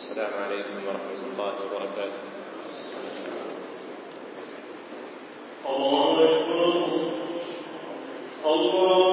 السلام عليكم ورحمة الله وبركاته. الله أكبر الله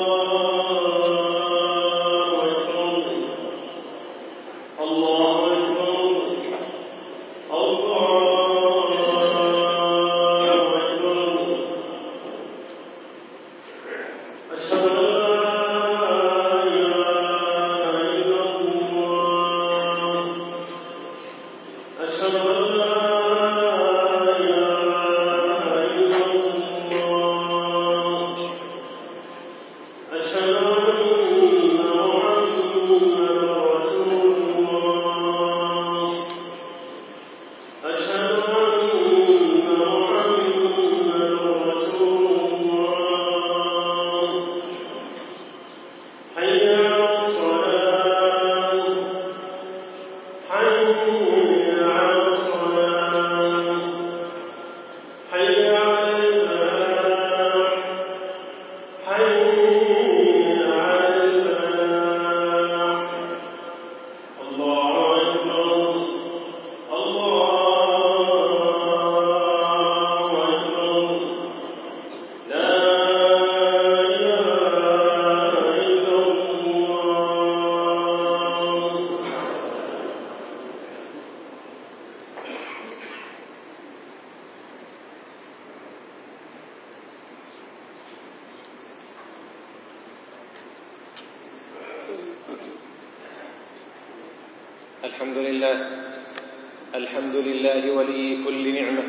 الحمد لله ولي كل نعمة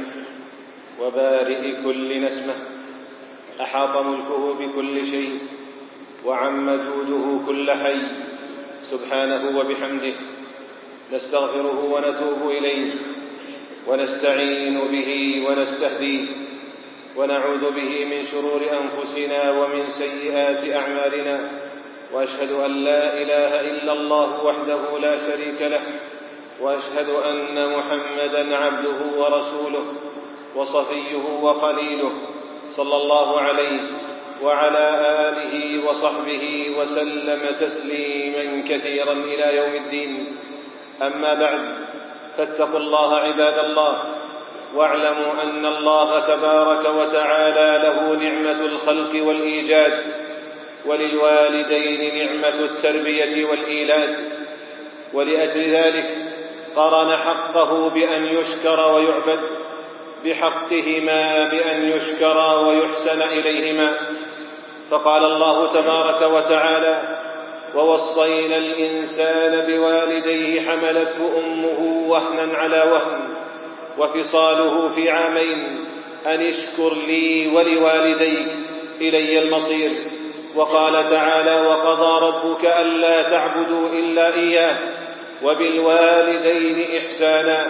وبارئ كل نسمة، أحاط ملكه بكل شيء وعم جوده كل حي سبحانه وبحمده. نستغفره ونتوب إليه ونستعين به ونستهديه ونعوذ به من شرور أنفسنا ومن سيئات أعمالنا، وأشهد أن لا إله إلا الله وحده لا شريك له، وأشهد أن محمدًا عبده ورسوله وصفيه وخليله، صلى الله عليه وعلى آله وصحبه وسلم تسليمًا كثيرا إلى يوم الدين. أما بعد، فاتقوا الله عباد الله، واعلموا أن الله تبارك وتعالى له نعمة الخلق والإيجاد، وللوالدين نعمة التربية والإيلاد، ولأجل ذلك قرن حقه بأن يشكر ويعبد بحقهما بأن يشكر ويحسن إليهما. فقال الله تبارك وتعالى: ووصينا الإنسان بوالديه حملته أمه وهنا على وهن وفصاله في عامين أن اشكر لي ولوالديك إلي المصير. وقال تعالى: وقضى ربك ألا تعبدوا إلا إياه وبالوالدين إحسانا.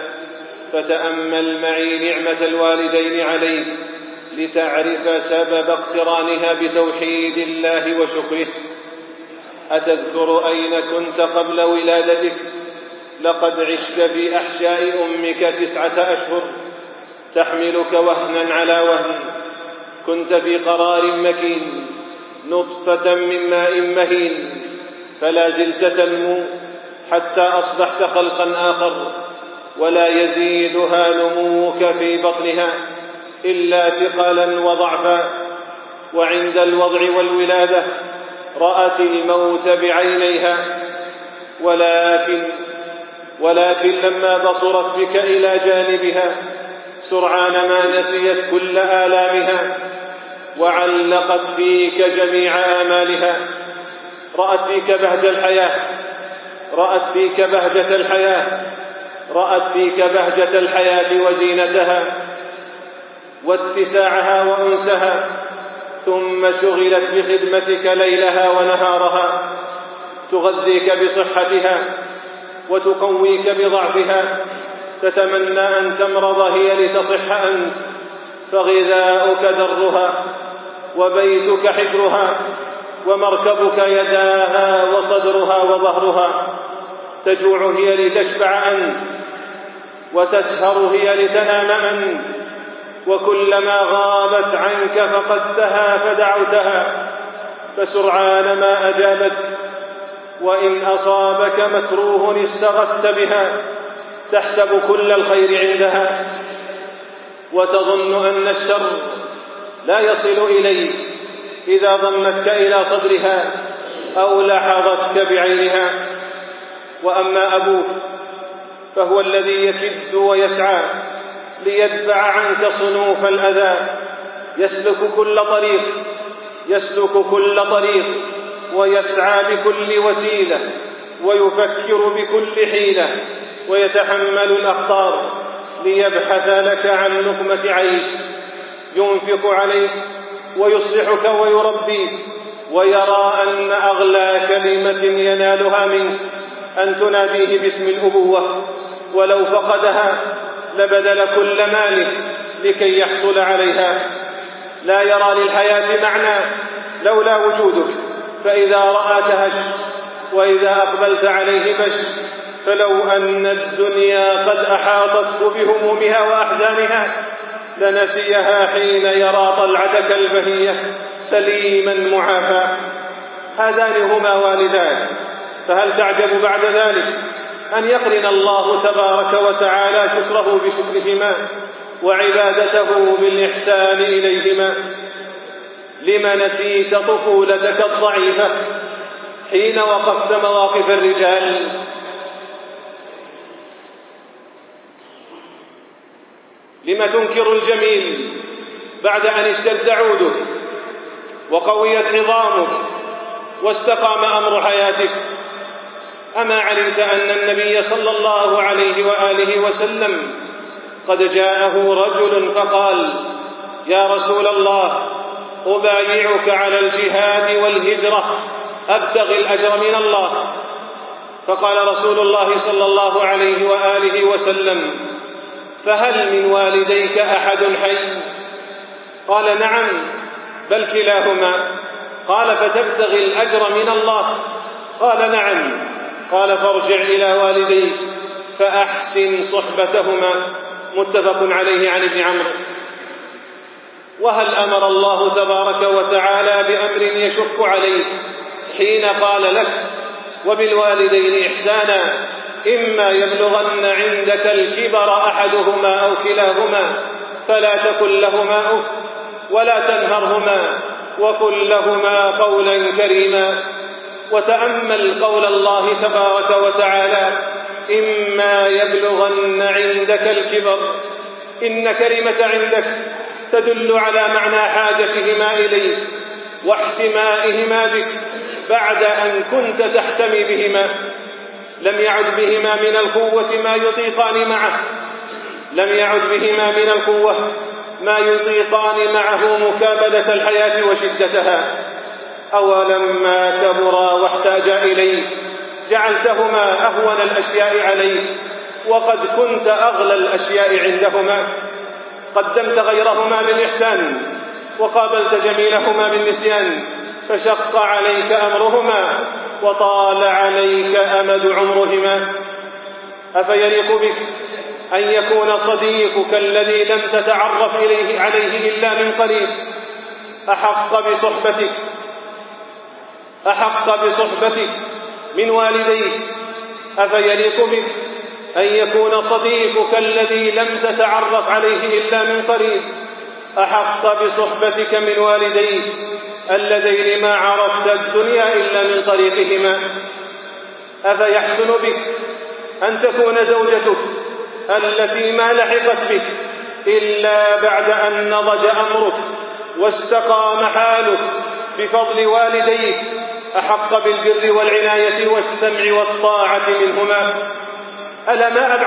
فتأمل معي نعمة الوالدين عليك لتعرف سبب اقترانها بتوحيد الله وشكره. أتذكر أين كنت قبل ولادتك؟ لقد عشت في أحشاء أمك 9 أشهر تحملك وهنا على وهن، كنت في قرار مكين، نطفة من ماء مهين، فلا زلت تنمو حتى أصبحت خلقا آخر، ولا يزيدها نموك في بطنها إلا ثقلا وضعفا. وعند الوضع والولادة رأت الموت بعينيها، ولكن لما بصرت بك إلى جانبها سرعان ما نسيت كل آلامها وعلقت فيك جميع آمالها. رأت فيك بهجة الحياة وزينتها واتساعها وأنسها، ثم شغلت بخدمتك ليلها ونهارها، تغذيك بصحتها وتقويك بضعفها، تتمنى أن تمرض هي لتصح أنت، فغذاؤك درها وبيتك حجرها ومركبك يداها وصدرها وظهرها، تجوع هي لتشبع أنت، وتسهر هي لتنام أنت، وكلما غابت عنك فقدتها فدعوتها فسرعان ما أجابتك. وإن أصابك مكروه استغثت بها تحسب كل الخير عندها وتظن أن الشر لا يصل إليك إذا ضمتك إلى صدرها أو لحظتك بعينها. وأما أبوك فهو الذي يكد ويسعى ليدفع عنك صنوف الأذى، يسلك كل طريق ويسعى بكل وسيلة ويفكر بكل حيلة ويتحمل الأخطار ليبحث لك عن لقمة عيش، ينفق عليك ويصلحك ويربيك، ويرى أن أغلى كلمة ينالها منك أن تناديه باسم الأبوة، ولو فقدها لبذل كل ماله لكي يحصل عليها. لا يرى للحياة معنى لولا وجودك، فإذا رأى تهش وإذا أقبلت عليه مش، فلو أن الدنيا قد أحاطته بهمومها وأحزانها لنسيها حين يرى طلعتك البهية سليما معافى. هذان هما والدان، فهل تعجب بعد ذلك أن يقرن الله تبارك وتعالى شكره بشكرهما وعبادته بالإحسان إليهما؟ لم نسيت طفولتك الضعيفة حين وقفت مواقف الرجال؟ لم تنكر الجميل بعد أن اشتد عودك وقويت عظامك واستقام أمر حياتك؟ أما علمت أن النبي صلى الله عليه وآله وسلم قد جاءه رجل فقال: يا رسول الله، أبايعك على الجهاد والهجرة أبتغي الأجر من الله. فقال رسول الله صلى الله عليه وآله وسلم: فهل من والديك أحد حي؟ قال: نعم، بل كلاهما. قال: فتبتغي الأجر من الله؟ قال: نعم. قال: فارجع إلى والديك فأحسن صحبتهما. متفق عليه عن ابن عمرو. وهل أمر الله تبارك وتعالى بأمر يشق عليك حين قال لك: وبالوالدين إحسانا إما يبلغن عندك الكبر أحدهما أو كلاهما فلا تقل لهما أف ولا تنهرهما وقل لهما قولا كريما. وتأمل قول الله تبارك وتعالى: إما يبلغن عندك الكبر. إن كلمة عندك تدل على معنى حاجتهما إليك واحتمائهما بك بعد أن كنت تحتمي بهما. لم يعد بهما من القوة ما يطيقان معه مكابدة الحياة وشدتها. أولما كبرا واحتاجا إليه جعلتهما أهون الأشياء عليه وقد كنت أغلى الأشياء عندهما. قدمت غيرهما بالإحسان وقابلت جميلهما بالنسيان، فشق عليك أمرهما وطال عليك أمد عمرهما. أفيليق بك أن يكون صديقك الذي لم تتعرف عليه إلا من قريب أحق بصحبتك من والديك؟ أفيليق بك أن يكون صديقك الذي لم تتعرف عليه إلا من قريب أحق بصحبتك من والديك اللذين ما عرفت الدنيا إلا من طريقهما؟ أفيحسن بك أن تكون زوجتك التي ما لحقت بك إلا بعد أن نضج أمرك واستقام حالك بفضل والديك أحق بالبر والعناية والسمع والطاعة منهما؟ ألا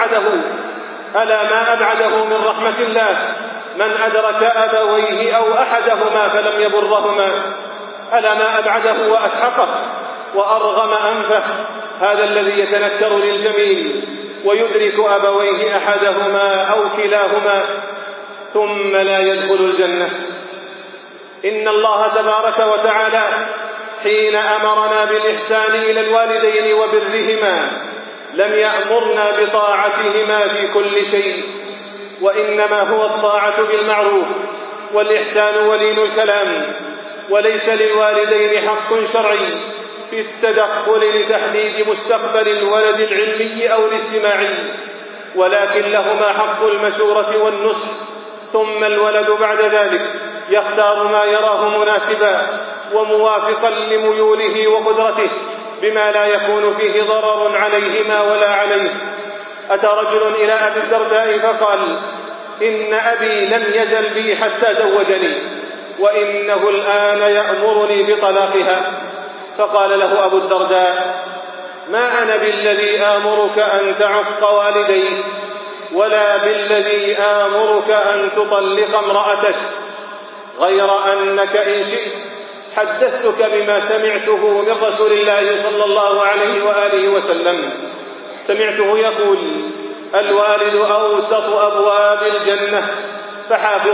ما أبعده من رحمة الله من أدرك أبويه أو أحدهما فلم يبرهما؟ ألا ما أبعده وأسحقه وأرغم أنفه هذا الذي يتنكر للجميل ويدرك أبويه أحدهما أو كلاهما ثم لا يدخل الجنة؟ إن الله تبارك وتعالى حين أمرنا بالإحسان إلى الوالدين وبرهما لم يأمرنا بطاعتهما في كل شيء، وإنما هو الطاعة بالمعروف والإحسان ولين الكلام. وليس للوالدين حق شرعي في التدخل لتحديد مستقبل الولد العلمي أو الاجتماعي، ولكن لهما حق المشورة والنصح، ثم الولد بعد ذلك يختار ما يراه مناسبا وموافقا لميوله وقدرته بما لا يكون فيه ضرر عليهما ولا عليه. أتى رجل إلى أبي الدرداء فقال: إن أبي لم يزل بي حتى زوجني، وإنه الآن يأمرني بطلاقها. فقال له أبو الدرداء: ما أنا بالذي آمرك أن تعق والديك، ولا بالذي آمرك أن تطلق امرأتك، غير أنك إن شئت حدثتك بما سمعته من رسول الله صلى الله عليه وآله وسلم. سمعته يقول: الوالد أوسط أبواب الجنة، فحافظ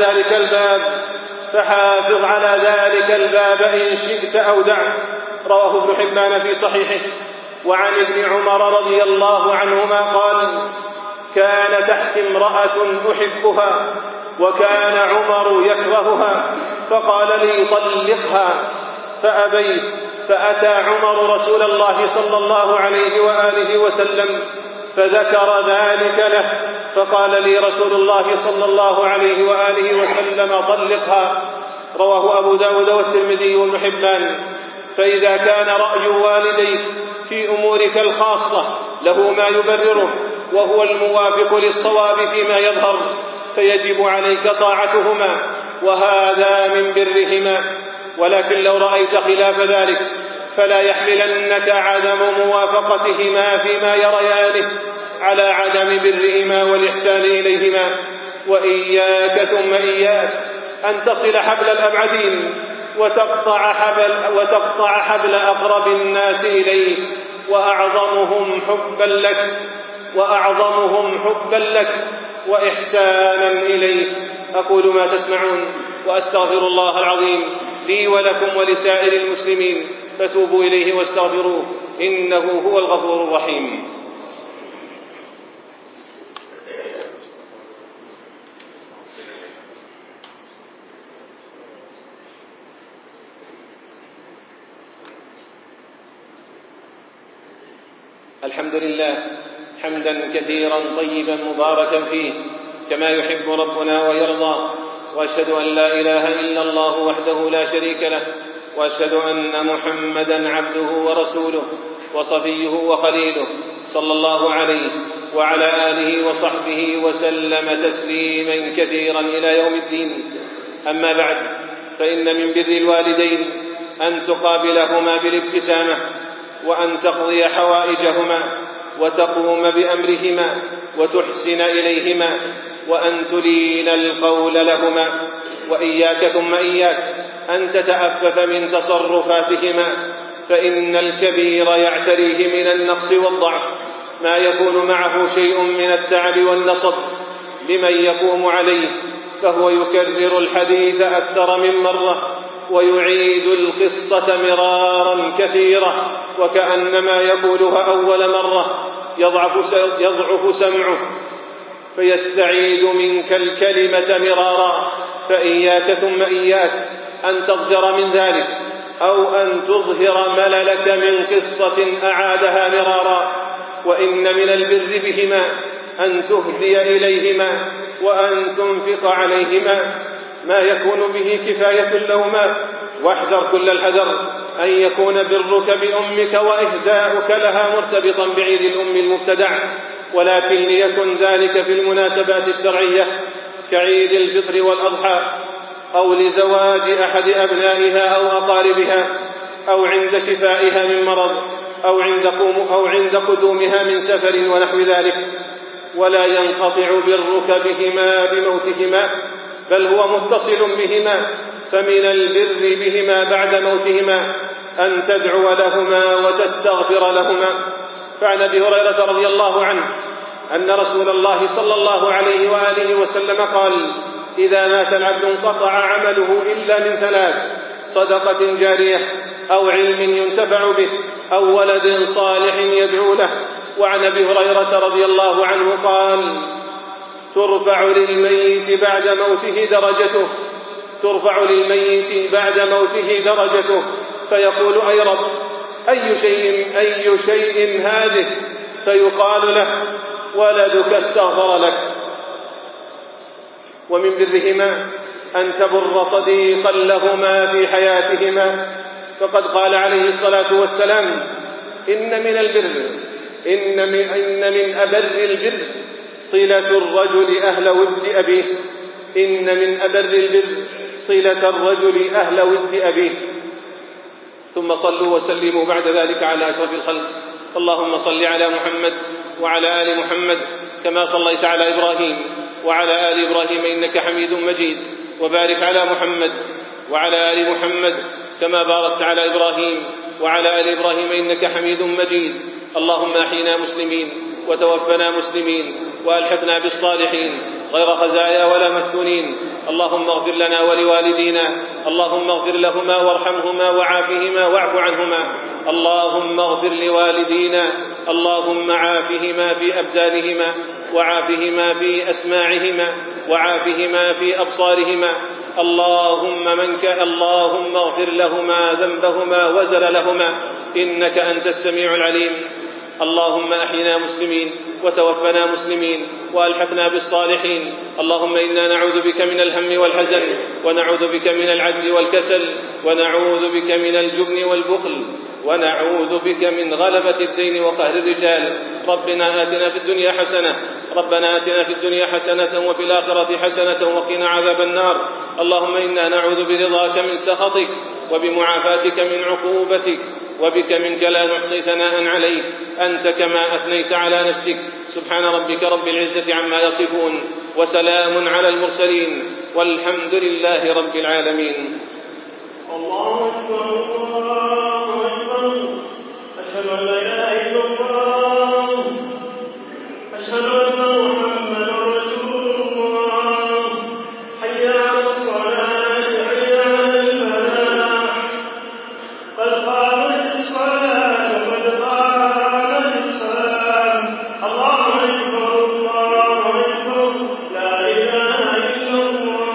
على ذلك الباب إن شئت أو دعه. رواه ابن حبان في صحيحه. وعن ابن عمر رضي الله عنهما قال: كان تحت امرأة أحبها، وكان عمر يكرهها، فقال لي: طلقها، فأبيت، فأتى عمر رسول الله صلى الله عليه وآله وسلم فذكر ذلك له، فقال لي رسول الله صلى الله عليه وآله وسلم: طلقها. رواه أبو داود والترمذي وابن حبان. فإذا كان رأي والديك في أمورك الخاصة له ما يبرره وهو الموافق للصواب فيما يظهر، فيجب عليك طاعتهما، وهذا من برهما. ولكن لو رأيت خلاف ذلك فلا يحملنك عدم موافقتهما فيما يريانه على عدم برهما والإحسان إليهما. وإياك ثم إياك أن تصل حبل الأبعدين وتقطع حبل أقرب الناس إليك وأعظمهم حبا لك وإحسانا إليك. أقول ما تسمعون، وأستغفر الله العظيم لي ولكم ولسائر المسلمين، فتوبوا إليه واستغفروه، إنه هو الغفور الرحيم. الحمد لله حمدا كثيرا طيبا مباركا فيه كما يحب ربنا ويرضى، وأشهد أن لا إله إلا الله وحده لا شريك له، وأشهد أن محمدا عبده ورسوله وصفيه وخليله، صلى الله عليه وعلى آله وصحبه وسلم تسليما كثيرا إلى يوم الدين. أما بعد، فإن من بر الوالدين أن تقابلهما بالابتسامة، وأن تقضي حوائجهما، وتقوم بأمرهما، وتحسن إليهما، وأن تلين القول لهما. وإياك ثم إياك أن تتأفف من تصرفاتهما، فإن الكبير يعتريه من النقص والضعف ما يكون معه شيء من التعب والنصب لمن يقوم عليه، فهو يكرر الحديث أكثر من مرة ويعيد القصة مرارا كثيرا، وكأنما يقولها أول مرة يضعف سمعه فيستعيد منك الكلمة مرارا. فإياك ثم إياك أن تضجر من ذلك، أو أن تظهر مللك من قصة أعادها مرارا. وإن من البر بهما أن تهدي إليهما، وأن تنفق عليهما ما يكون به كفاية لهما. واحذر كل الحذر أن يكون برك بأمك وإهداؤك لها مرتبطا بعيد الأم المبتدع، ولكن ليكن ذلك في المناسبات الشرعية كعيد الفطر والأضحى، أو لزواج أحد أبنائها أو أقاربها، أو عند شفائها من مرض، أو عند قدومها من سفر ونحو ذلك. ولا ينقطع برك بهما بموتهما، بل هو متصل بهما. فمن البر بهما بعد موتهما أن تدعو لهما وتستغفر لهما. فعن أبي هريرة رضي الله عنه أن رسول الله صلى الله عليه وآله وسلم قال: إذا مات العبد انقطع عمله إلا من ثلاث: صدقة جارية، أو علم ينتفع به، أو ولد صالح يدعو له. وعن أبي هريرة رضي الله عنه قال: ترفع للميت بعد موته درجته، فيقول: أي رب، أي شيء هذه؟ فيقال له: ولدك استغفر لك. ومن برهما أن تبر صديقا لهما في حياتهما، فقد قال عليه الصلاة والسلام: إن من أبر البر صلة الرجل أهل ود أبيه. إن من أبر البر صلة الرجل أهل ود أبيه. ثم صلوا وسلموا بعد ذلك على أشرف الخلق. اللهم صل على محمد وعلى آل محمد كما صليت على إبراهيم وعلى آل إبراهيم إنك حميد مجيد، وبارك على محمد وعلى آل محمد كما باركت على إبراهيم وعلى آل إبراهيم إنك حميد مجيد. اللهم أحينا مسلمين وتوفنا مسلمين وألحقنا بالصالحين غير خزايا ولا مفتونين. اللهم اغفر لنا ولوالدينا، اللهم اغفر لهما وارحمهما وعافهما واعف عنهما. اللهم اغفر لوالدينا، اللهم عافهما في أبدانهما وعافهما في أسماعهما وعافهما في أبصارهما. اللهم اغفر لهما ذنبهما وزللهما إنك أنت السميع العليم. اللهم أحينا مسلمين وتوفنا مسلمين وألحقنا بالصالحين. اللهم إنا نعوذ بك من الهم والحزن، ونعوذ بك من العجز والكسل، ونعوذ بك من الجبن والبخل، ونعوذ بك من غلبة الدين وقهر الرجال. ربنا آتنا في الدنيا حسنة وفي الآخرة حسنة وقنا عذاب النار. اللهم إنا نعوذ برضاك من سخطك وبمعافاتك من عقوبتك، وبك منك لا نحصي ثناء عليك أنت كما أثنيت على نفسك. سبحان ربك رب العزة عما يصفون، وسلام على المرسلين، والحمد لله رب العالمين. الله أكبر الله أكبر. أشهد أن لا إله إلا الله، أشهد أن محمدا رسول الله. حي على الصلاة، حي على الفلاح، قد قامت الصلاة، قد قامت الصلاة. الله أكبر الله أكبر، لا إله إلا الله.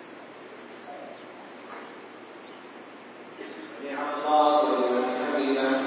سمع الله لمن حمده.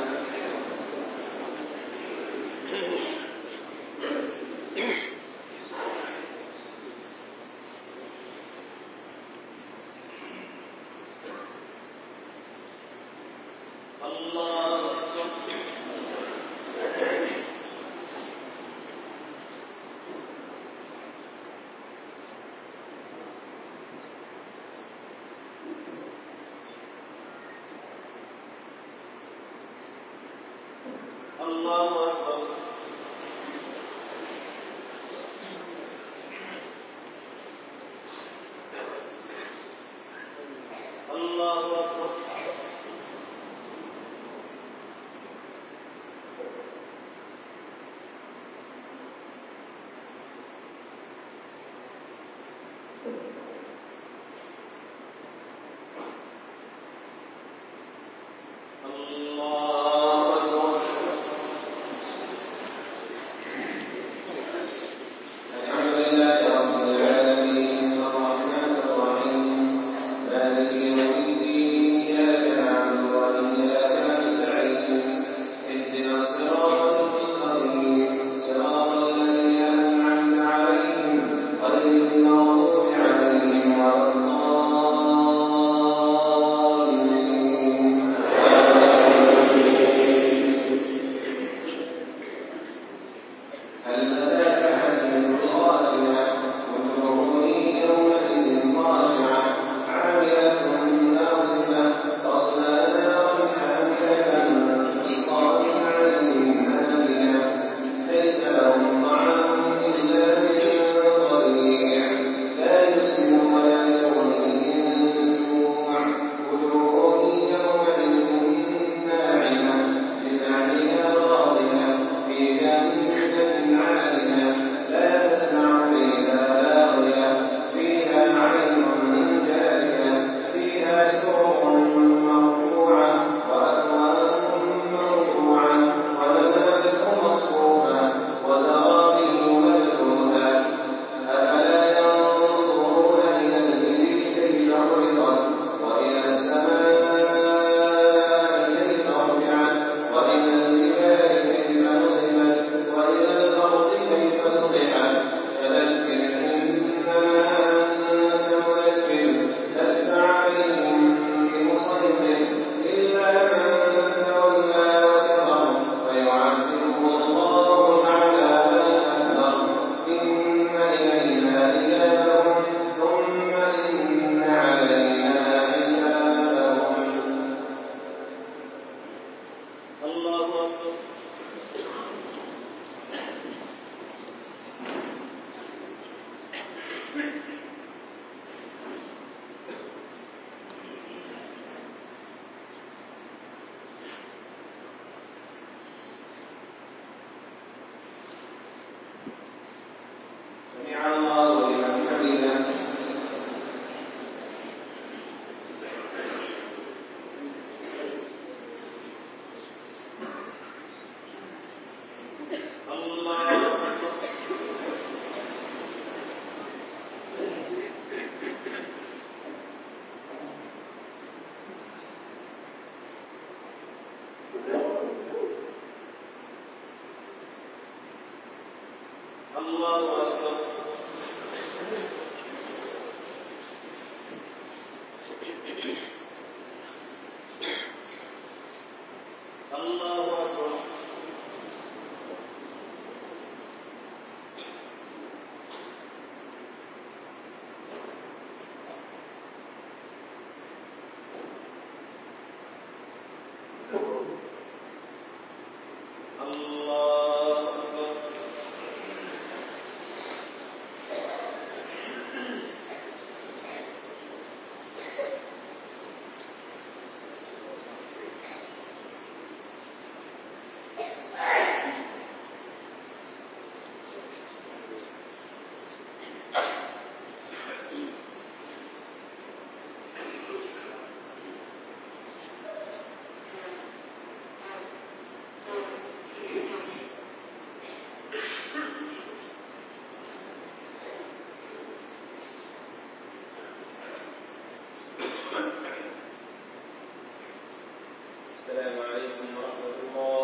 السلام عليكم ورحمة الله